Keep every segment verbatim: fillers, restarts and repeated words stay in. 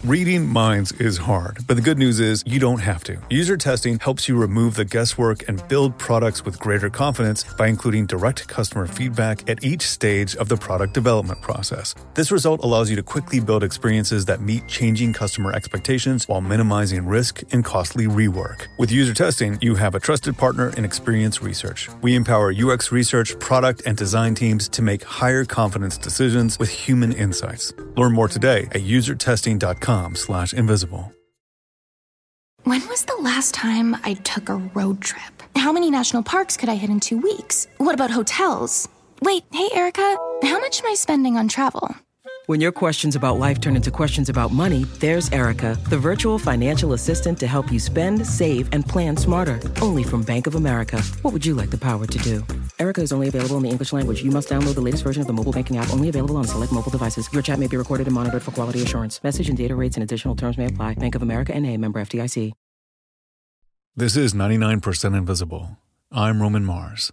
Reading minds is hard, but the good news is you don't have to. User testing helps you remove the guesswork and build products with greater confidence by including direct customer feedback at each stage of the product development process. This result allows you to quickly build experiences that meet changing customer expectations while minimizing risk and costly rework. With user testing, you have a trusted partner in Experience Research. We empower U X research, product, and design teams to make higher confidence decisions with human insights. Learn more today at user testing dot com slash invisible. When was the last time I took a road trip? How many national parks could I hit in two weeks? What about hotels? Wait, hey, Erica, how much am I spending on travel? When your questions about life turn into questions about money, there's Erica, the virtual financial assistant to help you spend, save, and plan smarter. Only from Bank of America. What would you like the power to do? Erica is only available in the English language. You must download the latest version of the mobile banking app, only available on select mobile devices. Your chat may be recorded and monitored for quality assurance. Message and data rates and additional terms may apply. Bank of America N A, member F D I C. This is ninety-nine percent Invisible. I'm Roman Mars.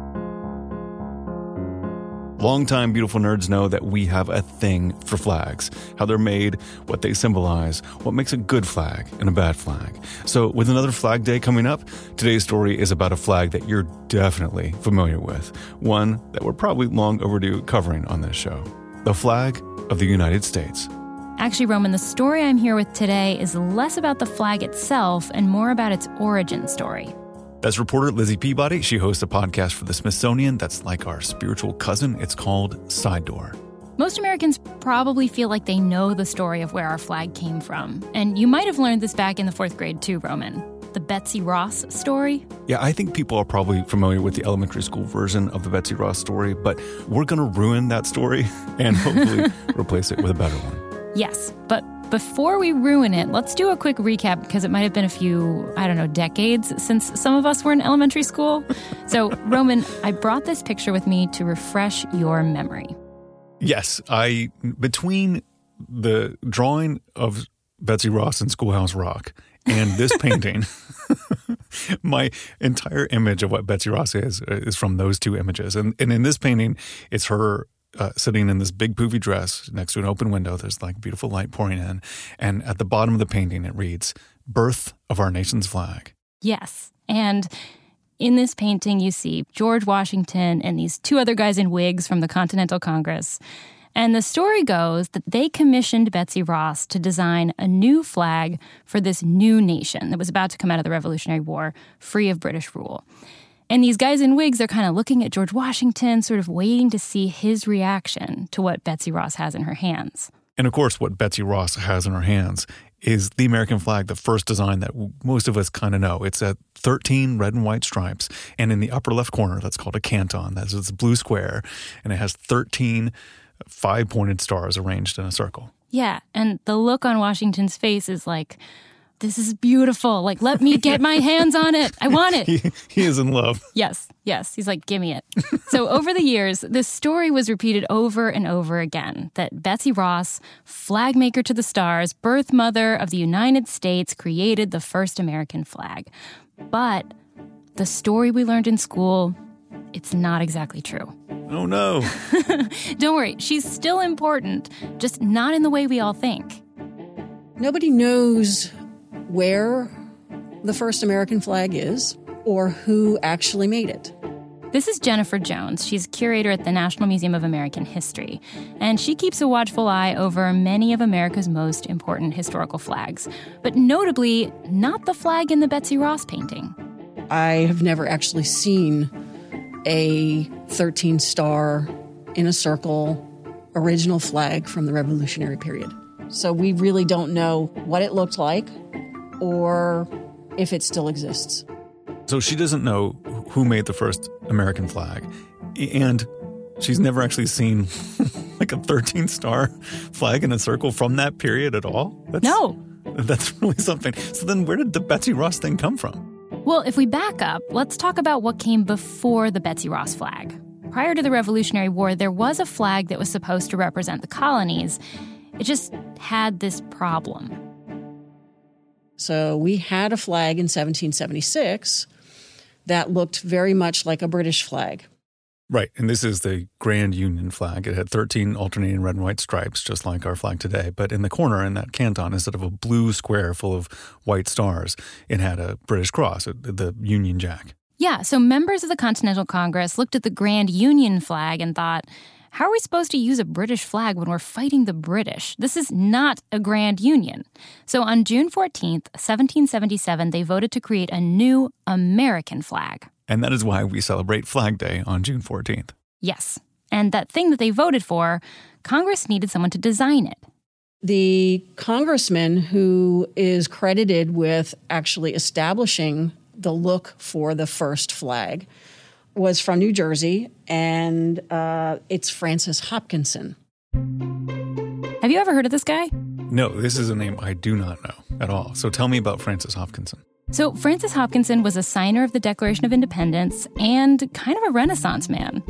Longtime Beautiful Nerds know that we have a thing for flags, how they're made, what they symbolize, what makes a good flag and a bad flag. So with another Flag Day coming up, today's story is about a flag that you're definitely familiar with, one that we're probably long overdue covering on this show, the flag of the United States. Actually, Roman, the story I'm here with today is less about the flag itself and more about its origin story. That's reporter Lizzie Peabody. She hosts a podcast for the Smithsonian that's like our spiritual cousin. It's called Side Door. Most Americans probably feel like they know the story of where our flag came from. And you might have learned this back in the fourth grade too, Roman. The Betsy Ross story. Yeah, I think people are probably familiar with the elementary school version of the Betsy Ross story, but we're going to ruin that story and hopefully replace it with a better one. Yes, but before we ruin it, let's do a quick recap because it might have been a few, I don't know, decades since some of us were in elementary school. So, Roman, I brought this picture with me to refresh your memory. Yes, I, between the drawing of Betsy Ross in Schoolhouse Rock and this painting, my entire image of what Betsy Ross is, is from those two images. And, and in this painting, it's her Uh, sitting in this big poofy dress next to an open window. There's like beautiful light pouring in. And at the bottom of the painting, it reads, "Birth of our nation's flag." Yes. And in this painting, you see George Washington and these two other guys in wigs from the Continental Congress. And the story goes that they commissioned Betsy Ross to design a new flag for this new nation that was about to come out of the Revolutionary War, free of British rule. And these guys in wigs are kind of looking at George Washington, sort of waiting to see his reaction to what Betsy Ross has in her hands. And of course, what Betsy Ross has in her hands is the American flag, the first design that most of us kind of know. It's at thirteen red and white stripes. And in the upper left corner, that's called a canton. That's this blue square. And it has thirteen five-pointed stars arranged in a circle. Yeah. And the look on Washington's face is like, this is beautiful. Like, let me get my hands on it. I want it. He, he is in love. Yes, yes. He's like, give me it. So over the years, this story was repeated over and over again, that Betsy Ross, flag maker to the stars, birth mother of the United States, created the first American flag. But the story we learned in school, it's not exactly true. Oh, no. Don't worry. She's still important, just not in the way we all think. Nobody knows where the first American flag is or who actually made it. This is Jennifer Jones. She's curator at the National Museum of American History, and she keeps a watchful eye over many of America's most important historical flags, but notably not the flag in the Betsy Ross painting. I have never actually seen a thirteen star in a circle original flag from the Revolutionary period. So we really don't know what it looked like or if it still exists. So she doesn't know who made the first American flag, and she's never actually seen like a thirteen star flag in a circle from that period at all? That's, no. That's really something. So then where did the Betsy Ross thing come from? Well, if we back up, let's talk about what came before the Betsy Ross flag. Prior to the Revolutionary War, there was a flag that was supposed to represent the colonies. It just had this problem. So we had a flag in seventeen seventy-six that looked very much like a British flag. Right, and this is the Grand Union flag. It had thirteen alternating red and white stripes, just like our flag today. But in the corner, in that canton, instead of a blue square full of white stars, it had a British cross, the Union Jack. Yeah, so members of the Continental Congress looked at the Grand Union flag and thought, how are we supposed to use a British flag when we're fighting the British? This is not a Grand Union. So on June fourteenth, seventeen seventy-seven, they voted to create a new American flag. And that is why we celebrate Flag Day on June fourteenth. Yes. And that thing that they voted for, Congress needed someone to design it. The congressman who is credited with actually establishing the look for the first flag was from New Jersey, and uh, it's Francis Hopkinson. Have you ever heard of this guy? No, this is a name I do not know at all. So tell me about Francis Hopkinson. So Francis Hopkinson was a signer of the Declaration of Independence and kind of a Renaissance man.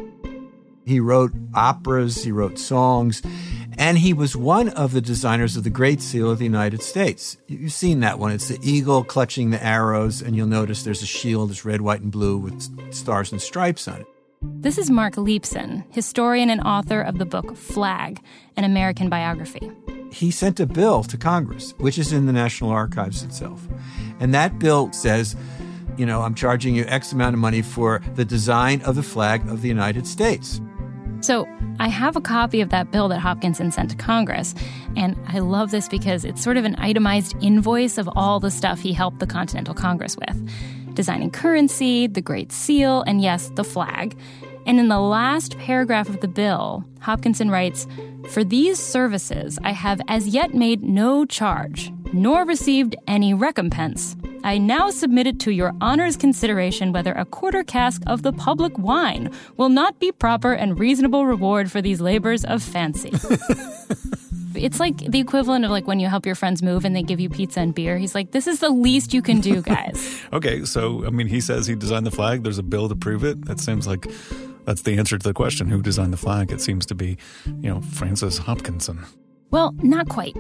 He wrote operas, he wrote songs, and he was one of the designers of the Great Seal of the United States. You've seen that one. It's the eagle clutching the arrows, and you'll notice there's a shield that's red, white, and blue with stars and stripes on it. This is Mark Leibson, historian and author of the book Flag, an American biography. He sent a bill to Congress, which is in the National Archives itself. And that bill says, you know, I'm charging you X amount of money for the design of the flag of the United States. So I have a copy of that bill that Hopkinson sent to Congress, and I love this because it's sort of an itemized invoice of all the stuff he helped the Continental Congress with. Designing currency, the Great Seal, and yes, the flag. And in the last paragraph of the bill, Hopkinson writes, "For these services I have as yet made no charge, nor received any recompense. I now submit it to your honor's consideration whether a quarter cask of the public wine will not be proper and reasonable reward for these labors of fancy." It's like the equivalent of like when you help your friends move and they give you pizza and beer. He's like, this is the least you can do, guys. Okay, so, I mean, he says he designed the flag. There's a bill to prove it. That seems like that's the answer to the question. Who designed the flag? It seems to be, you know, Francis Hopkinson. Well, not quite.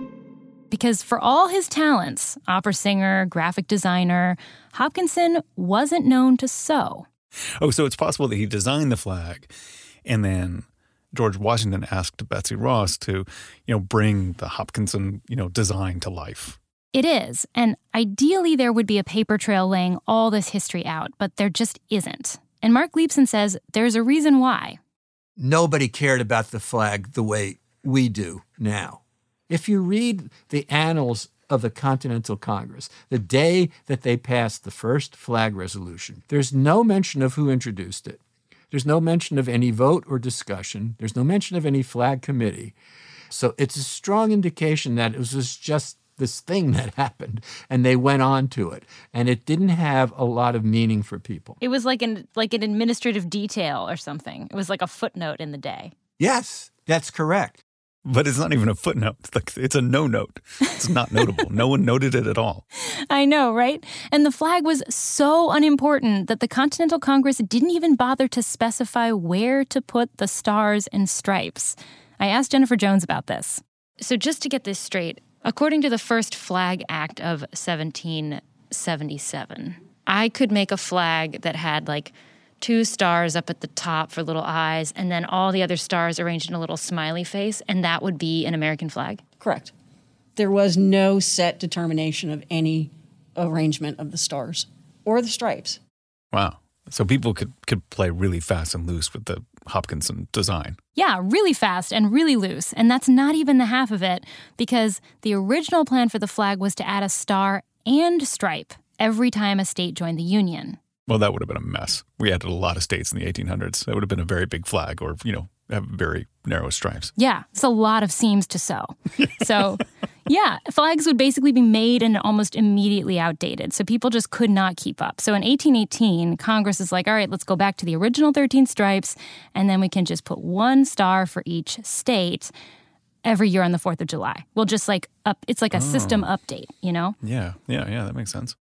Because for all his talents, opera singer, graphic designer, Hopkinson wasn't known to sew. Oh, so it's possible that he designed the flag and then George Washington asked Betsy Ross to, you know, bring the Hopkinson, you know, design to life. It is. And ideally there would be a paper trail laying all this history out, but there just isn't. And Mark Leibson says there's a reason why. Nobody cared about the flag the way we do now. If you read the annals of the Continental Congress, the day that they passed the first flag resolution, there's no mention of who introduced it. There's no mention of any vote or discussion. There's no mention of any flag committee. So it's a strong indication that it was just this thing that happened, and they went on to it. And it didn't have a lot of meaning for people. It was like an like an administrative detail or something. It was like a footnote in the day. Yes, that's correct. But it's not even a footnote. It's a no note. It's not notable. No one noted it at all. I know, right? And the flag was so unimportant that the Continental Congress didn't even bother to specify where to put the stars and stripes. I asked Jennifer Jones about this. So just to get this straight, according to the first Flag Act of seventeen seventy-seven, I could make a flag that had like two stars up at the top for little eyes, and then all the other stars arranged in a little smiley face, and that would be an American flag? Correct. There was no set determination of any arrangement of the stars or the stripes. Wow. So people could, could play really fast and loose with the Hopkinson design. Yeah, really fast and really loose. And that's not even the half of it, because the original plan for the flag was to add a star and stripe every time a state joined the Union. Well, that would have been a mess. We added a lot of states in the eighteen hundreds. That would have been a very big flag or, you know, have very narrow stripes. Yeah, it's a lot of seams to sew. So, yeah, flags would basically be made and almost immediately outdated. So people just could not keep up. So in eighteen eighteen, Congress is like, all right, let's go back to the original thirteen stripes, and then we can just put one star for each state every year on the fourth of July. We'll just like up, it's like a oh. system update, you know? Yeah, yeah, yeah, that makes sense.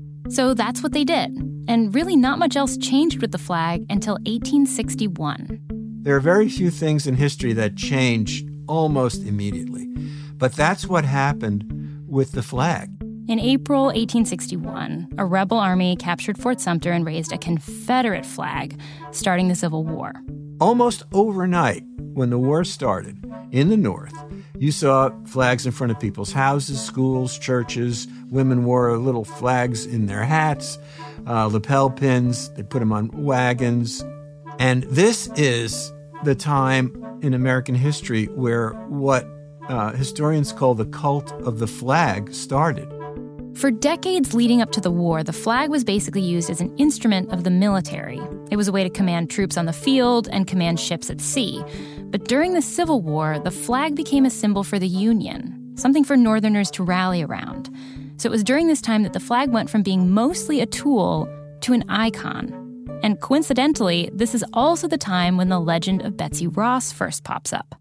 So that's what they did. And really not much else changed with the flag until eighteen sixty-one. There are very few things in history that change almost immediately. But that's what happened with the flag. In April eighteen sixty-one, a rebel army captured Fort Sumter and raised a Confederate flag, starting the Civil War. Almost overnight, when the war started, in the North, you saw flags in front of people's houses, schools, churches. Women wore little flags in their hats, uh, lapel pins. They put them on wagons. And this is the time in American history where what uh, historians call the cult of the flag started. For decades leading up to the war, the flag was basically used as an instrument of the military. It was a way to command troops on the field and command ships at sea. But during the Civil War, the flag became a symbol for the Union, something for Northerners to rally around. So it was during this time that the flag went from being mostly a tool to an icon. And coincidentally, this is also the time when the legend of Betsy Ross first pops up.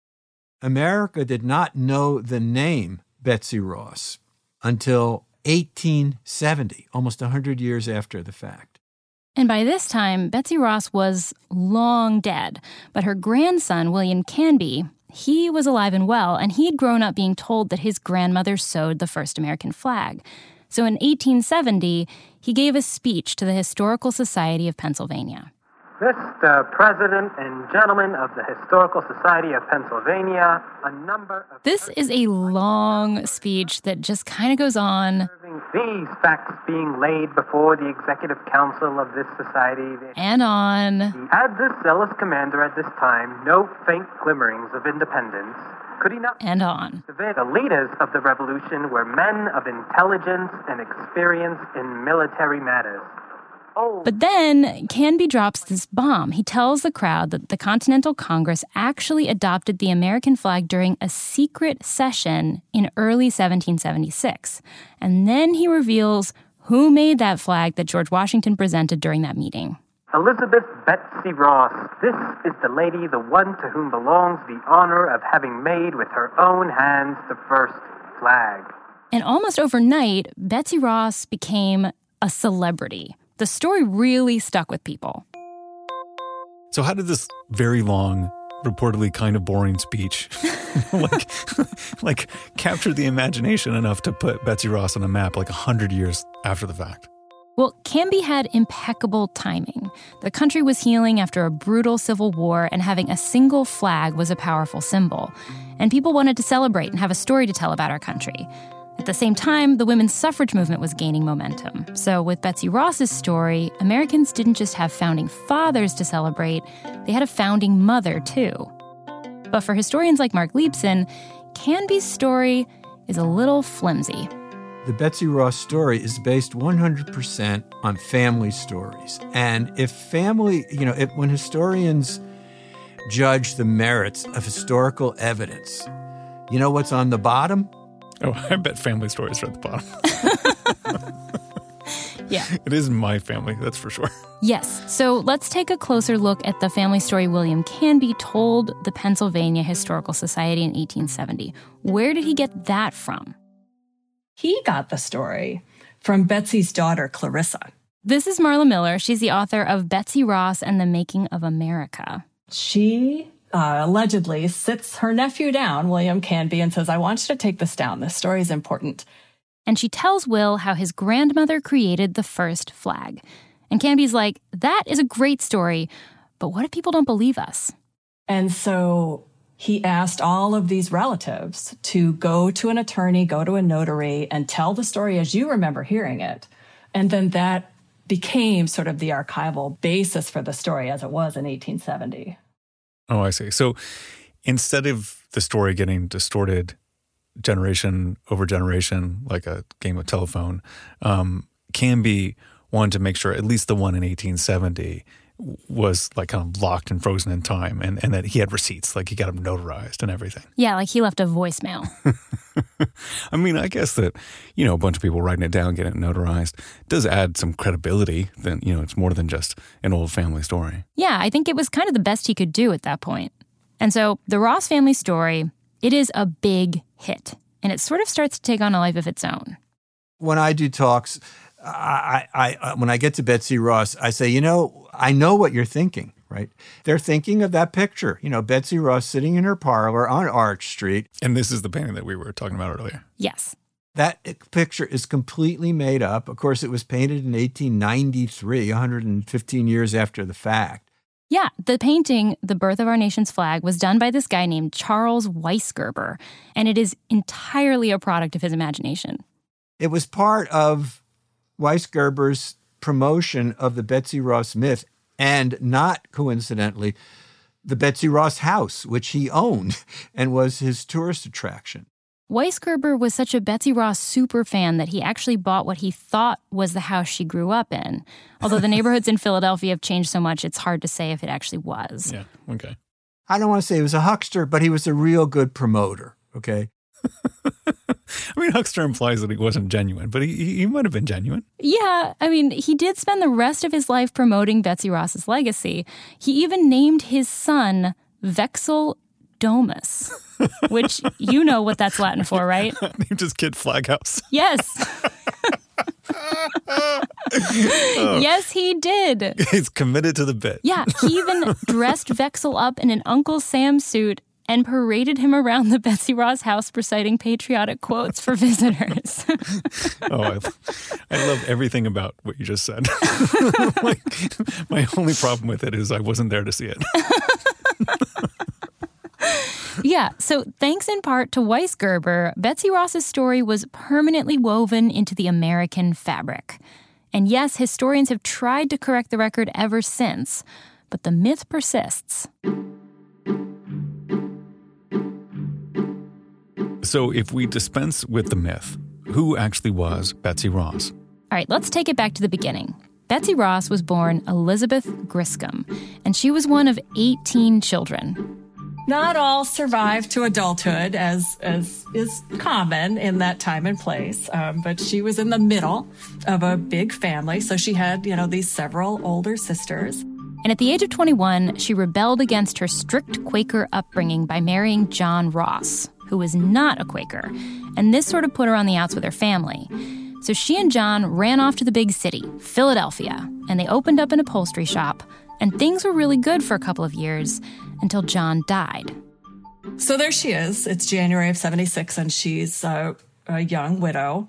America did not know the name Betsy Ross until eighteen seventy, almost one hundred years after the fact. And by this time, Betsy Ross was long dead, but her grandson, William Canby, he was alive and well, and he'd grown up being told that his grandmother sewed the first American flag. So in eighteen seventy, he gave a speech to the Historical Society of Pennsylvania. Mister President and gentlemen of the Historical Society of Pennsylvania, a number of... This is a long speech that just kind of goes on. These facts being laid before the Executive Council of this society. And on. As the zealous commander at this time, no faint glimmerings of independence. Could he not... And on. The leaders of the revolution were men of intelligence and experience in military matters. Oh. But then Canby drops this bomb. He tells the crowd that the Continental Congress actually adopted the American flag during a secret session in early seventeen seventy-six. And then he reveals who made that flag that George Washington presented during that meeting. Elizabeth Betsy Ross. This is the lady, the one to whom belongs the honor of having made with her own hands the first flag. And almost overnight, Betsy Ross became a celebrity. The story really stuck with people. So how did this very long, reportedly kind of boring speech like, like capture the imagination enough to put Betsy Ross on a map like one hundred years after the fact? Well, Canby had impeccable timing. The country was healing after a brutal civil war, and having a single flag was a powerful symbol. And people wanted to celebrate and have a story to tell about our country. At the same time, the women's suffrage movement was gaining momentum. So with Betsy Ross's story, Americans didn't just have founding fathers to celebrate, they had a founding mother, too. But for historians like Mark Leibson, Canby's story is a little flimsy. The Betsy Ross story is based one hundred percent on family stories. And if family, you know, if, when historians judge the merits of historical evidence, you know what's on the bottom? Oh, I bet family stories are at the bottom. Yeah. It is my family, that's for sure. Yes. So let's take a closer look at the family story William Canby told the Pennsylvania Historical Society in eighteen seventy. Where did he get that from? He got the story from Betsy's daughter, Clarissa. This is Marla Miller. She's the author of Betsy Ross and the Making of America. She uh, allegedly sits her nephew down, William Canby, and says, I want you to take this down. This story is important. And she tells Will how his grandmother created the first flag. And Canby's like, that is a great story, but what if people don't believe us? And so he asked all of these relatives to go to an attorney, go to a notary, and tell the story as you remember hearing it. And then that became sort of the archival basis for the story as it was in eighteen seventy. Oh, I see. So instead of the story getting distorted generation over generation, like a game of telephone, um, Canby wanted to make sure at least the one in eighteen seventy was like kind of locked and frozen in time, and, and that he had receipts, like he got them notarized and everything. Yeah, like he left a voicemail. I mean, I guess that, you know, a bunch of people writing it down, getting it notarized does add some credibility. Then, you know, it's more than just an old family story. Yeah, I think it was kind of the best he could do at that point. And so the Ross family story, it is a big hit, and it sort of starts to take on a life of its own. When I do talks, I, I, I, when I get to Betsy Ross, I say, you know, I know what you're thinking, right? They're thinking of that picture, you know, Betsy Ross sitting in her parlor on Arch Street. And this is the painting that we were talking about earlier. Yes. That picture is completely made up. Of course, it was painted in eighteen ninety-three, one hundred fifteen years after the fact. Yeah, the painting, The Birth of Our Nation's Flag, was done by this guy named Charles Weisgerber, and it is entirely a product of his imagination. It was part of Weisgerber's promotion of the Betsy Ross myth, and not coincidentally, the Betsy Ross house, which he owned and was his tourist attraction. Weisgerber was such a Betsy Ross super fan that he actually bought what he thought was the house she grew up in. Although the neighborhoods in Philadelphia have changed so much, it's hard to say if it actually was. Yeah, okay. I don't want to say he was a huckster, but he was a real good promoter, okay? I mean, huckster implies that he wasn't genuine, but he, he, he might have been genuine. Yeah, I mean, he did spend the rest of his life promoting Betsy Ross's legacy. He even named his son Vexil Domus, which you know what that's Latin for, right? Named his kid Flag House. Yes. oh. Yes, he did. He's committed to the bit. Yeah, he even dressed Vexil up in an Uncle Sam suit and paraded him around the Betsy Ross house reciting patriotic quotes for visitors. oh, I, I love everything about what you just said. like, my only problem with it is I wasn't there to see it. Yeah, so thanks in part to Weisgerber, Betsy Ross's story was permanently woven into the American fabric. And yes, historians have tried to correct the record ever since, but the myth persists. So if we dispense with the myth, who actually was Betsy Ross? All right, let's take it back to the beginning. Betsy Ross was born Elizabeth Griscom, and she was one of eighteen children. Not all survived to adulthood, as as is common in that time and place. Um, but she was in the middle of a big family, so she had, you know, these several older sisters. And at the age of twenty-one, she rebelled against her strict Quaker upbringing by marrying John Ross, who was not a Quaker. And this sort of put her on the outs with her family. So she and John ran off to the big city, Philadelphia, and they opened up an upholstery shop. And things were really good for a couple of years until John died. So there she is. It's January of seventy-six, and she's a, a young widow.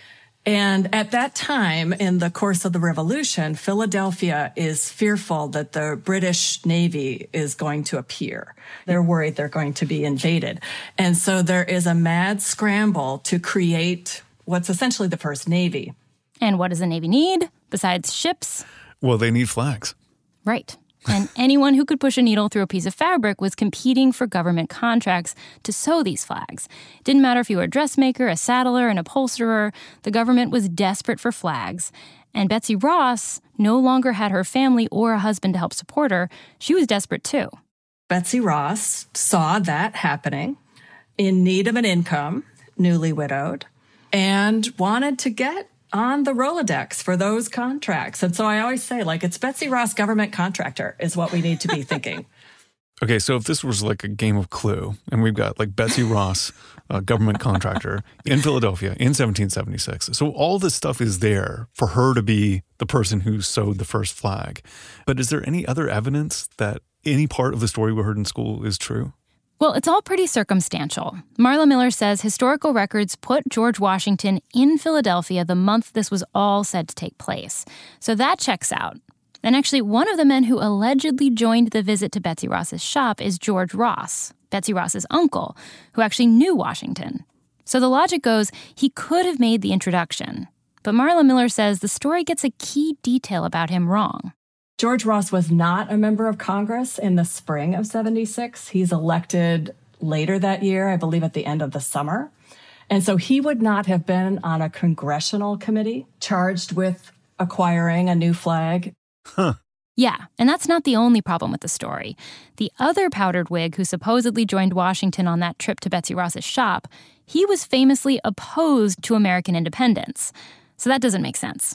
And at that time, in the course of the Revolution, Philadelphia is fearful that the British Navy is going to appear. They're worried they're going to be invaded. And so there is a mad scramble to create what's essentially the first Navy. And what does the Navy need besides ships? Well, they need flags. Right. And anyone who could push a needle through a piece of fabric was competing for government contracts to sew these flags. It didn't matter if you were a dressmaker, a saddler, an upholsterer. The government was desperate for flags. And Betsy Ross no longer had her family or a husband to help support her. She was desperate too. Betsy Ross saw that happening, in need of an income, newly widowed, and wanted to get on the Rolodex for those contracts. And so I always say, like, it's Betsy Ross government contractor is what we need to be thinking. Okay, so if this was like a game of Clue, and we've got like Betsy Ross, a government contractor in Philadelphia in seventeen seventy-six. So all this stuff is there for her to be the person who sewed the first flag. But is there any other evidence that any part of the story we heard in school is true? Well, it's all pretty circumstantial. Marla Miller says historical records put George Washington in Philadelphia the month this was all said to take place. So that checks out. And actually, one of the men who allegedly joined the visit to Betsy Ross's shop is George Ross, Betsy Ross's uncle, who actually knew Washington. So the logic goes he could have made the introduction. But Marla Miller says the story gets a key detail about him wrong. George Ross was not a member of Congress in the spring of seventy-six. He's elected later that year, I believe at the end of the summer. And so he would not have been on a congressional committee charged with acquiring a new flag. Huh. Yeah, and that's not the only problem with the story. The other powdered wig who supposedly joined Washington on that trip to Betsy Ross's shop, he was famously opposed to American independence. So that doesn't make sense.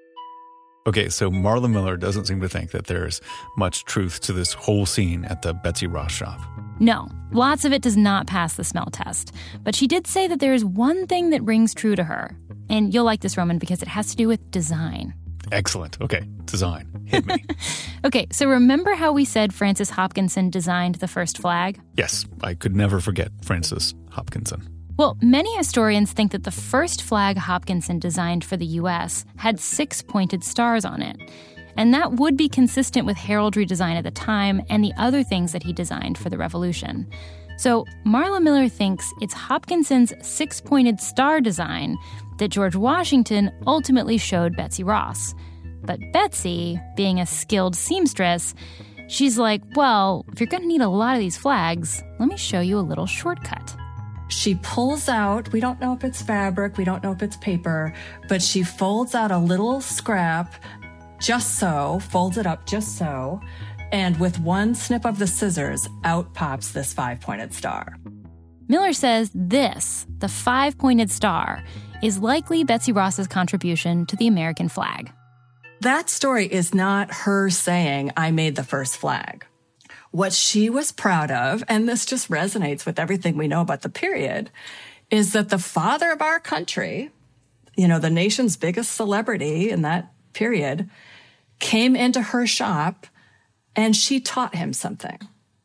Okay, so Marla Miller doesn't seem to think that there's much truth to this whole scene at the Betsy Ross shop. No, lots of it does not pass the smell test. But she did say that there is one thing that rings true to her. And you'll like this, Roman, because it has to do with design. Excellent. Okay, design. Hit me. Okay, so remember how we said Francis Hopkinson designed the first flag? Yes, I could never forget Francis Hopkinson. Well, many historians think that the first flag Hopkinson designed for the U S had six pointed stars on it. And that would be consistent with heraldry design at the time and the other things that he designed for the Revolution. So Marla Miller thinks it's Hopkinson's six-pointed star design that George Washington ultimately showed Betsy Ross. But Betsy, being a skilled seamstress, she's like, well, if you're going to need a lot of these flags, let me show you a little shortcut. She pulls out, we don't know if it's fabric, we don't know if it's paper, but she folds out a little scrap, just so, folds it up just so, and with one snip of the scissors, out pops this five-pointed star. Miller says this, the five-pointed star, is likely Betsy Ross's contribution to the American flag. That story is not her saying, I made the first flag. What she was proud of, and this just resonates with everything we know about the period, is that the father of our country, you know, the nation's biggest celebrity in that period, came into her shop and she taught him something.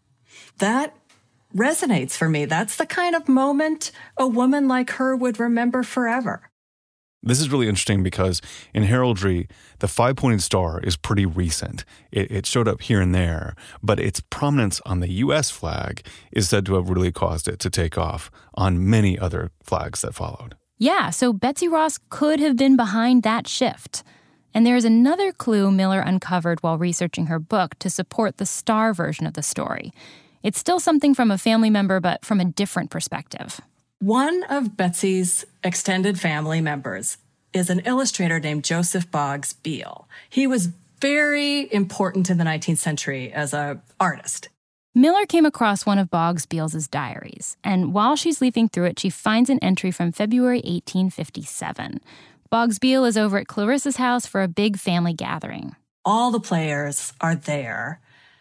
That resonates for me. That's the kind of moment a woman like her would remember forever. This is really interesting because in heraldry, the five-pointed star is pretty recent. It, it showed up here and there, but its prominence on the U S flag is said to have really caused it to take off on many other flags that followed. Yeah, so Betsy Ross could have been behind that shift. And there's another clue Miller uncovered while researching her book to support the star version of the story. It's still something from a family member, but from a different perspective. One of Betsy's extended family members is an illustrator named Joseph Boggs Beale. He was very important in the nineteenth century as an artist. Miller came across one of Boggs Beale's diaries, and while she's leafing through it, she finds an entry from February eighteen fifty-seven. Boggs Beale is over at Clarissa's house for a big family gathering. All the players are there.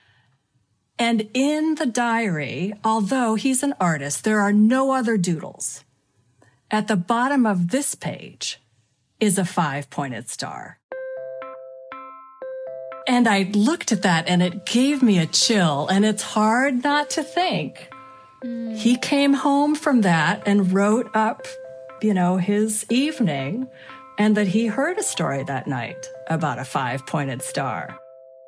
And in the diary, although he's an artist, there are no other doodles. At the bottom of this page is a five-pointed star. And I looked at that and it gave me a chill, and it's hard not to think. Mm. He came home from that and wrote up, you know, his evening, and that he heard a story that night about a five-pointed star.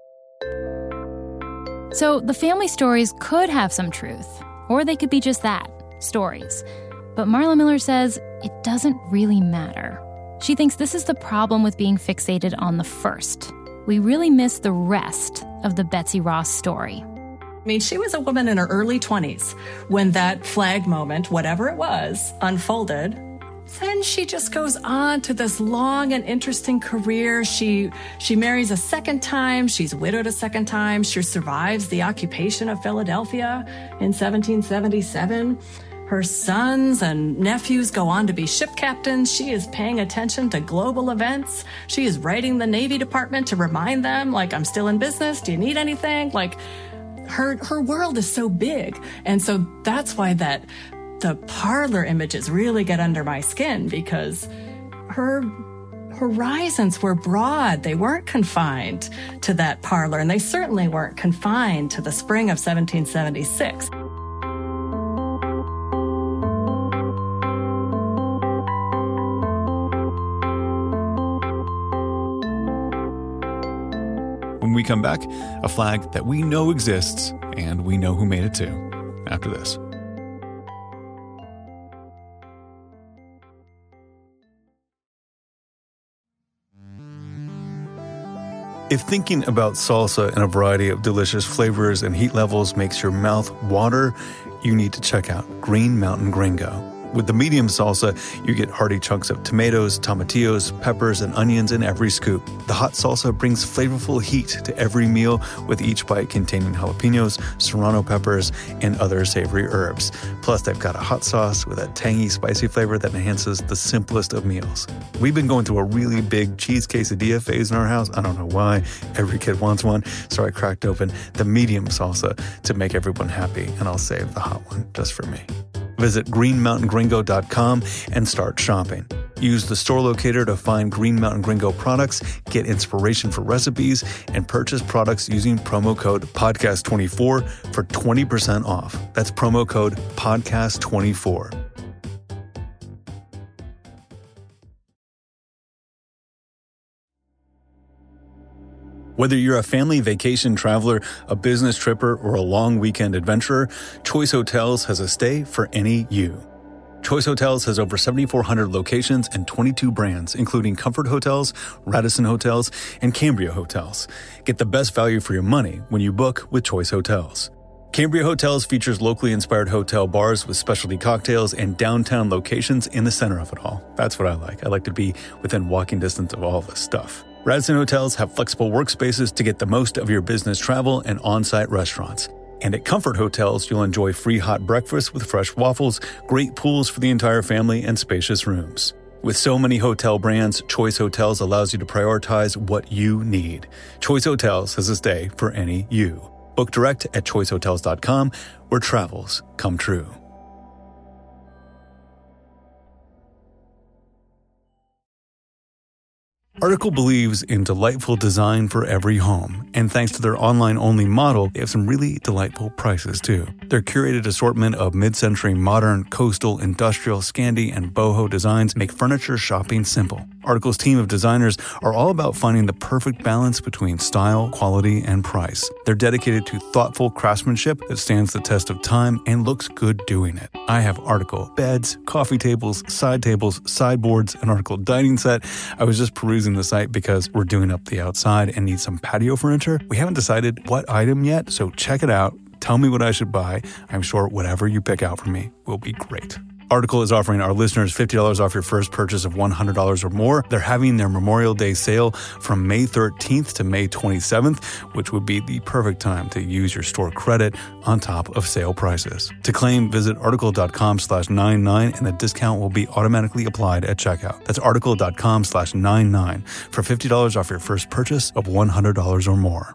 So the family stories could have some truth, or they could be just that, stories. But Marla Miller says it doesn't really matter. She thinks this is the problem with being fixated on the first. We really miss the rest of the Betsy Ross story. I mean, she was a woman in her early twenties when that flag moment, whatever it was, unfolded. Then she just goes on to this long and interesting career. She she marries a second time. She's widowed a second time. She survives the occupation of Philadelphia in seventeen seventy-seven. Her sons and nephews go on to be ship captains. She is paying attention to global events. She is writing the Navy Department to remind them, like, I'm still in business. Do you need anything? Like, her her world is so big. And so that's why that the parlor images really get under my skin, because her horizons were broad. They weren't confined to that parlor, and they certainly weren't confined to the spring of seventeen seventy-six. When we come back, a flag that we know exists and we know who made it too, after this. If thinking about salsa and a variety of delicious flavors and heat levels makes your mouth water, you need to check out Green Mountain Gringo. With the medium salsa, you get hearty chunks of tomatoes, tomatillos, peppers, and onions in every scoop. The hot salsa brings flavorful heat to every meal, with each bite containing jalapenos, serrano peppers, and other savory herbs. Plus, they've got a hot sauce with a tangy, spicy flavor that enhances the simplest of meals. We've been going through a really big cheese quesadilla phase in our house. I don't know why. Every kid wants one, so I cracked open the medium salsa to make everyone happy, and I'll save the hot one just for me. Visit green mountain gringo dot com and start shopping. Use the store locator to find Green Mountain Gringo products, get inspiration for recipes, and purchase products using promo code podcast twenty-four for twenty percent off. That's promo code podcast twenty-four. Whether you're a family vacation traveler, a business tripper, or a long weekend adventurer, Choice Hotels has a stay for any you. Choice Hotels has over seventy-four hundred locations and twenty-two brands, including Comfort Hotels, Radisson Hotels, and Cambria Hotels. Get the best value for your money when you book with Choice Hotels. Cambria Hotels features locally inspired hotel bars with specialty cocktails and downtown locations in the center of it all. That's what I like. I like to be within walking distance of all this stuff. Radisson Hotels have flexible workspaces to get the most of your business travel and on-site restaurants. And at Comfort Hotels, you'll enjoy free hot breakfast with fresh waffles, great pools for the entire family, and spacious rooms. With so many hotel brands, Choice Hotels allows you to prioritize what you need. Choice Hotels has a stay for any you. Book direct at choice hotels dot com, where travels come true. Article believes in delightful design for every home, and thanks to their online-only model, they have some really delightful prices too. Their curated assortment of mid-century modern, coastal, industrial, Scandi, and boho designs make furniture shopping simple. Article's team of designers are all about finding the perfect balance between style, quality, and price. They're dedicated to thoughtful craftsmanship that stands the test of time and looks good doing it. I have Article beds, coffee tables, side tables, sideboards, an Article dining set. I was just perusing the site because we're doing up the outside and need some patio furniture. We haven't decided what item yet, so check it out. Tell me what I should buy. I'm sure whatever you pick out for me will be great. Article is offering our listeners fifty dollars off your first purchase of one hundred dollars or more. They're having their Memorial Day sale from May thirteenth to May twenty-seventh, which would be the perfect time to use your store credit on top of sale prices. To claim, visit article.com slash 99 and the discount will be automatically applied at checkout. That's article.com slash 99 for fifty dollars off your first purchase of one hundred dollars or more.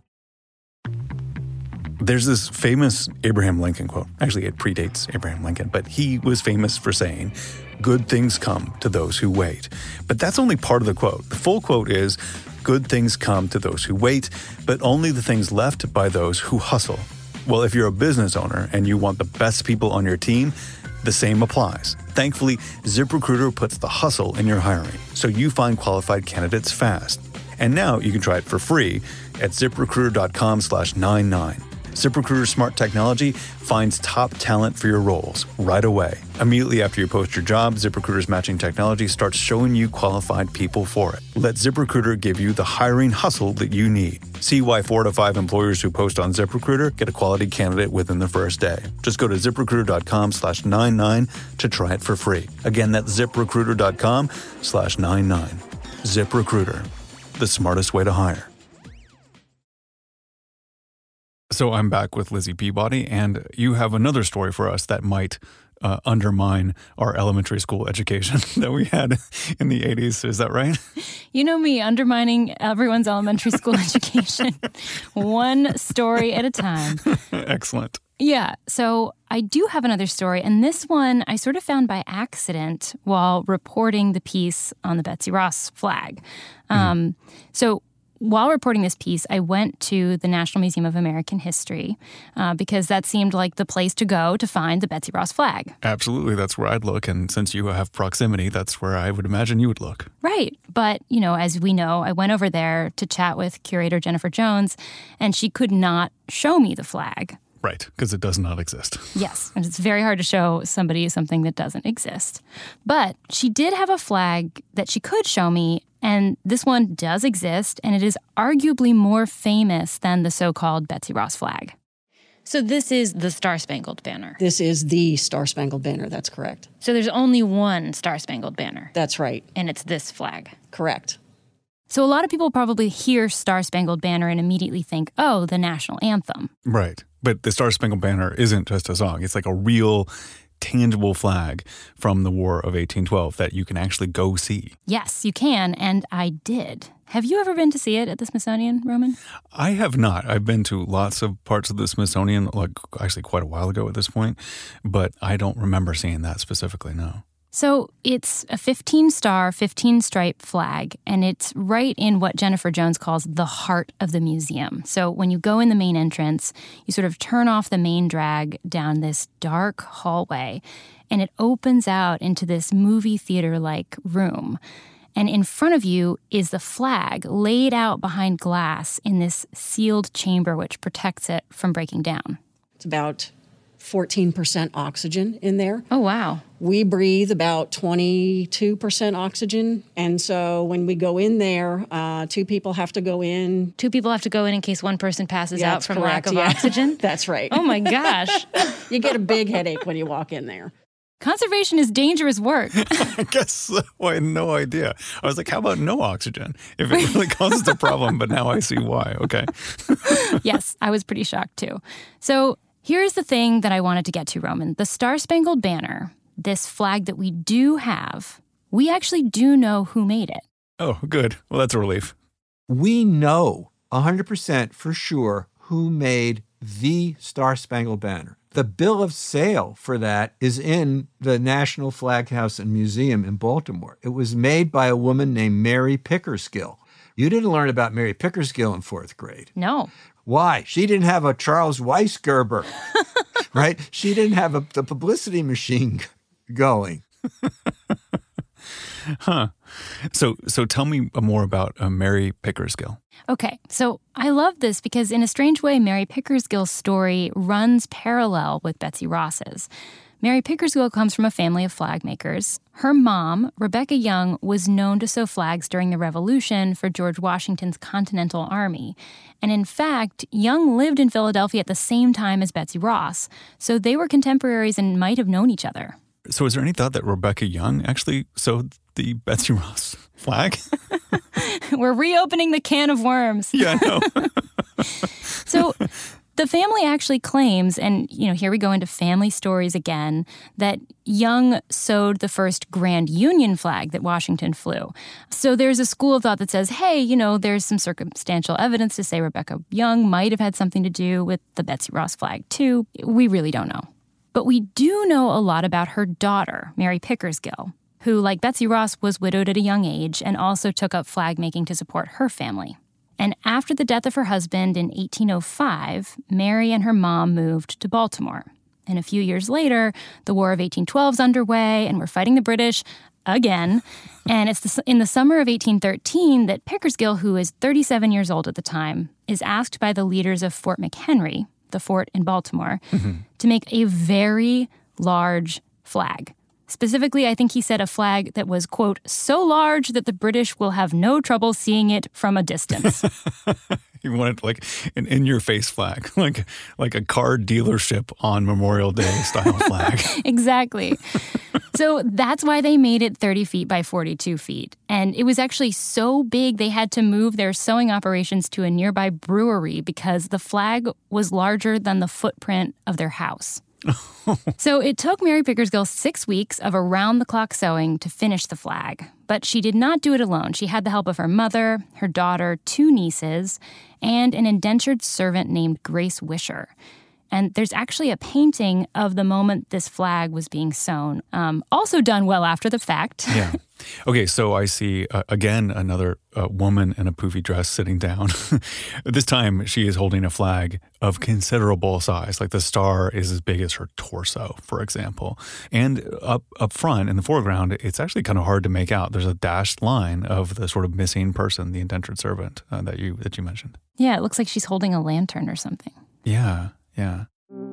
There's this famous Abraham Lincoln quote. Actually, it predates Abraham Lincoln, but he was famous for saying, "Good things come to those who wait." But that's only part of the quote. The full quote is, "Good things come to those who wait, but only the things left by those who hustle." Well, if you're a business owner and you want the best people on your team, the same applies. Thankfully, ZipRecruiter puts the hustle in your hiring, so you find qualified candidates fast. And now you can try it for free at ziprecruiter.com slash 99. ZipRecruiter's smart technology finds top talent for your roles right away. Immediately after you post your job, ZipRecruiter's matching technology starts showing you qualified people for it. Let ZipRecruiter give you the hiring hustle that you need. See why four to five employers who post on ZipRecruiter get a quality candidate within the first day. Just go to ziprecruiter.com slash 99 to try it for free. Again, that's ziprecruiter.com slash 99. ZipRecruiter, the smartest way to hire. So I'm back with Lizzie Peabody, and you have another story for us that might uh, undermine our elementary school education that we had in the eighties. Is that right? You know me, undermining everyone's elementary school education, one story at a time. Excellent. Yeah, so I do have another story, and this one I sort of found by accident while reporting the piece on the Betsy Ross flag. Mm-hmm. Um, so While reporting this piece, I went to the National Museum of American History uh, because that seemed like the place to go to find the Betsy Ross flag. Absolutely. That's where I'd look. And since you have proximity, that's where I would imagine you would look. Right. But, you know, as we know, I went over there to chat with curator Jennifer Jones, and she could not show me the flag. Right, because it does not exist. Yes, and it's very hard to show somebody something that doesn't exist. But she did have a flag that she could show me, and this one does exist, and it is arguably more famous than the so-called Betsy Ross flag. So this is the Star-Spangled Banner. This is the Star-Spangled Banner, that's correct. So there's only one Star-Spangled Banner. That's right. And it's this flag. Correct. So a lot of people probably hear Star-Spangled Banner and immediately think, oh, the national anthem. Right. But the Star-Spangled Banner isn't just a song. It's like a real, tangible flag from the War of eighteen twelve that you can actually go see. Yes, you can, and I did. Have you ever been to see it at the Smithsonian, Roman? I have not. I've been to lots of parts of the Smithsonian, like actually quite a while ago at this point, but I don't remember seeing that specifically, no. So it's a fifteen-star, fifteen-stripe flag, and it's right in what Jennifer Jones calls the heart of the museum. So when you go in the main entrance, you sort of turn off the main drag down this dark hallway, and it opens out into this movie theater-like room. And in front of you is the flag laid out behind glass in this sealed chamber which protects it from breaking down. It's about fourteen percent oxygen in there. Oh, wow. We breathe about twenty-two percent oxygen. And so when we go in there, uh, two people have to go in. Two people have to go in in case one person passes Yeah, out from correct, lack of yeah. oxygen? That's right. Oh, my gosh. You get a big headache when you walk in there. Conservation is dangerous work. I guess so. I had no idea. I was like, how about no oxygen? If it really causes a problem, but now I see why. Okay. Yes, I was pretty shocked too. So here's the thing that I wanted to get to, Roman. The Star-Spangled Banner, this flag that we do have, we actually do know who made it. Oh, good. Well, that's a relief. We know one hundred percent for sure who made the Star-Spangled Banner. The bill of sale for that is in the National Flag House and Museum in Baltimore. It was made by a woman named Mary Pickersgill. You didn't learn about Mary Pickersgill in fourth grade. No. Why? She didn't have a Charles Weisgerber, right? She didn't have a, the publicity machine going. Huh. So so tell me more about uh, Mary Pickersgill. Okay, so I love this because in a strange way, Mary Pickersgill's story runs parallel with Betsy Ross's. Mary Pickersgill comes from a family of flag makers. Her mom, Rebecca Young, was known to sew flags during the Revolution for George Washington's Continental Army. And in fact, Young lived in Philadelphia at the same time as Betsy Ross, so they were contemporaries and might have known each other. So is there any thought that Rebecca Young actually sewed the Betsy Ross flag? We're reopening the can of worms. Yeah, I know. So the family actually claims, and you know, here we go into family stories again, that Young sewed the first Grand Union flag that Washington flew. So there's a school of thought that says, hey, you know, there's some circumstantial evidence to say Rebecca Young might have had something to do with the Betsy Ross flag too. We really don't know. But we do know a lot about her daughter, Mary Pickersgill, who, like Betsy Ross, was widowed at a young age and also took up flag making to support her family. And after the death of her husband in eighteen oh five, Mary and her mom moved to Baltimore. And a few years later, the War of eighteen twelve is underway, and we're fighting the British again. And it's the, in the summer of eighteen thirteen that Pickersgill, who is thirty-seven years old at the time, is asked by the leaders of Fort McHenry, the fort in Baltimore, mm-hmm. to make a very large flag. Specifically, I think he said a flag that was, quote, so large that the British will have no trouble seeing it from a distance. You wanted like an in-your-face flag, like like a car dealership on Memorial Day style flag. Exactly. So that's why they made it thirty feet by forty-two feet. And it was actually so big they had to move their sewing operations to a nearby brewery because the flag was larger than the footprint of their house. So it took Mary Pickersgill six weeks of around-the-clock sewing to finish the flag. But she did not do it alone. She had the help of her mother, her daughter, two nieces, and an indentured servant named Grace Wisher. And there's actually a painting of the moment this flag was being sewn, um, also done well after the fact. Yeah. Okay, so I see, uh, again, another uh, woman in a poofy dress sitting down. This time, she is holding a flag of considerable size. Like the star is as big as her torso, for example. And up up front in the foreground, it's actually kind of hard to make out. There's a dashed line of the sort of missing person, the indentured servant uh, that you that you mentioned. Yeah, it looks like she's holding a lantern or something. Yeah, yeah.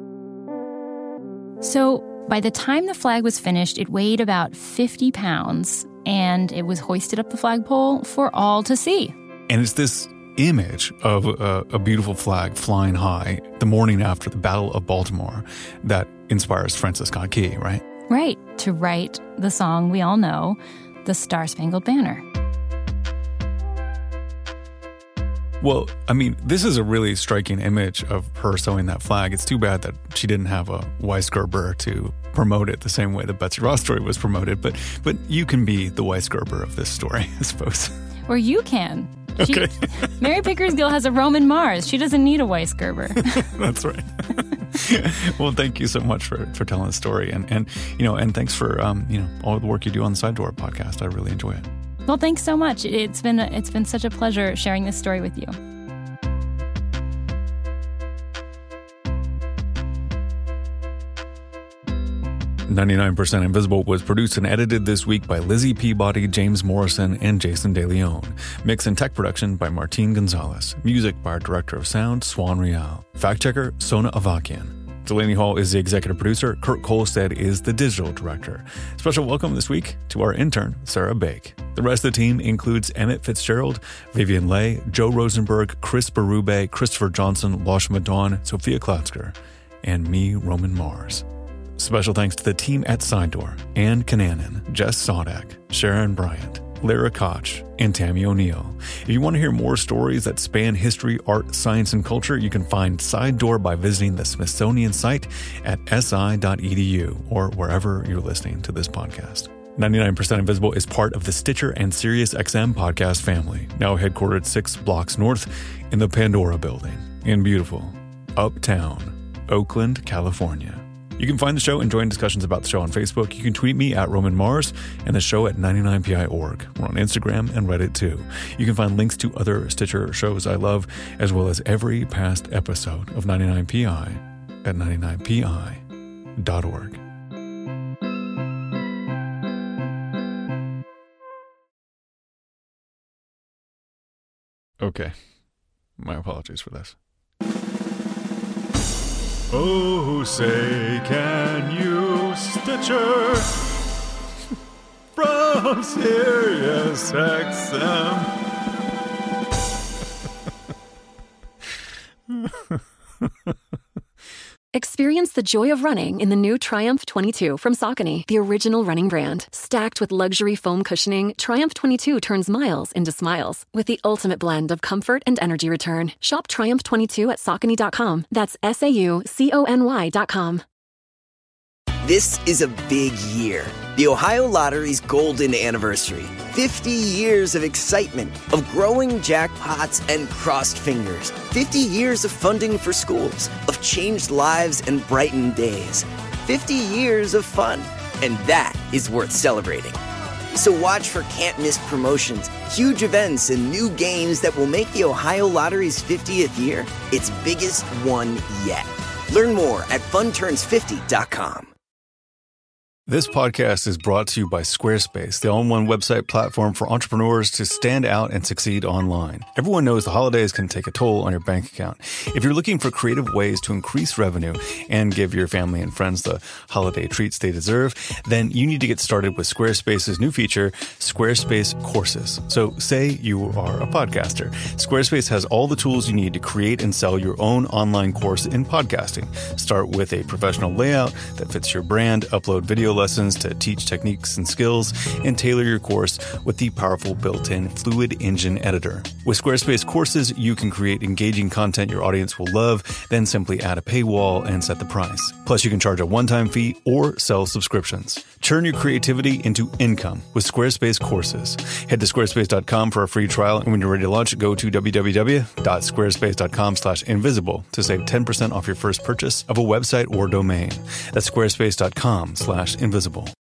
So by the time the flag was finished, it weighed about fifty pounds, and it was hoisted up the flagpole for all to see. And it's this image of a, a beautiful flag flying high the morning after the Battle of Baltimore that inspires Francis Scott Key, right? Right, to write the song we all know, The Star-Spangled Banner. Well, I mean, this is a really striking image of her sewing that flag. It's too bad that she didn't have a Weisgerber to promote it the same way the Betsy Ross story was promoted. But but you can be the Weisgerber of this story, I suppose. Or you can. She, okay. Mary Pickersgill has a Roman Mars. She doesn't need a Weisgerber. That's right. Well, thank you so much for, for telling the story. And, and, you know, and thanks for, um, you know, all the work you do on the Side Door podcast. I really enjoy it. Well, thanks so much. It's been it's been such a pleasure sharing this story with you. ninety-nine percent Invisible was produced and edited this week by Lizzie Peabody, James Morrison, and Jason DeLeon. Mix and tech production by Martin Gonzalez. Music by our director of sound, Swan Real. Fact checker, Sona Avakian. Delaney Hall is the executive producer. Kurt Kolstad is the digital director. Special welcome this week to our intern, Sarah Bake. The rest of the team includes Emmett Fitzgerald, Vivian Leigh, Joe Rosenberg, Chris Berube, Christopher Johnson, Lashma Dawn, Sophia Klotzker, and me, Roman Mars. Special thanks to the team at Sidedoor, Ann Cananan, Jess Sodak, Sharon Bryant, Lara Koch, and Tammy O'Neill. If you want to hear more stories that span history, art, science, and culture, you can find Side Door by visiting the Smithsonian site at s i dot e d u or wherever you're listening to this podcast. ninety-nine percent Invisible is part of the Stitcher and SiriusXM podcast family, now headquartered six blocks north in the Pandora Building in beautiful Uptown, Oakland, California. You can find the show and join discussions about the show on Facebook. You can tweet me at Roman Mars and the show at ninety-nine P I dot org. We're on Instagram and Reddit too. You can find links to other Stitcher shows I love, as well as every past episode of ninety-nine P I at ninety-nine P I dot org. Okay. My apologies for this. Oh, say, can you Stitcher from Sirius X M? Experience the joy of running in the new Triumph twenty-two from Saucony, the original running brand. Stacked with luxury foam cushioning, Triumph twenty-two turns miles into smiles with the ultimate blend of comfort and energy return. Shop Triumph twenty-two at Saucony dot com. That's S A U C O N Y dot com. This is a big year. The Ohio Lottery's golden anniversary. fifty years of excitement, of growing jackpots and crossed fingers. fifty years of funding for schools, of changed lives and brightened days. fifty years of fun, and that is worth celebrating. So watch for can't-miss promotions, huge events, and new games that will make the Ohio Lottery's fiftieth year its biggest one yet. Learn more at fun turns fifty dot com. This podcast is brought to you by Squarespace, the all-in-one website platform for entrepreneurs to stand out and succeed online. Everyone knows the holidays can take a toll on your bank account. If you're looking for creative ways to increase revenue and give your family and friends the holiday treats they deserve, then you need to get started with Squarespace's new feature, Squarespace Courses. So say you are a podcaster. Squarespace has all the tools you need to create and sell your own online course in podcasting. Start with a professional layout that fits your brand, upload video lessons to teach techniques and skills, and tailor your course with the powerful built-in Fluid Engine editor. With Squarespace Courses, you can create engaging content your audience will love, then simply add a paywall and set the price. Plus, you can charge a one-time fee or sell subscriptions. Turn your creativity into income with Squarespace Courses. Head to squarespace dot com for a free trial, and when you're ready to launch, go to w w w dot squarespace dot com slash invisible to save ten percent off your first purchase of a website or domain. That's squarespace dot com slash invisible.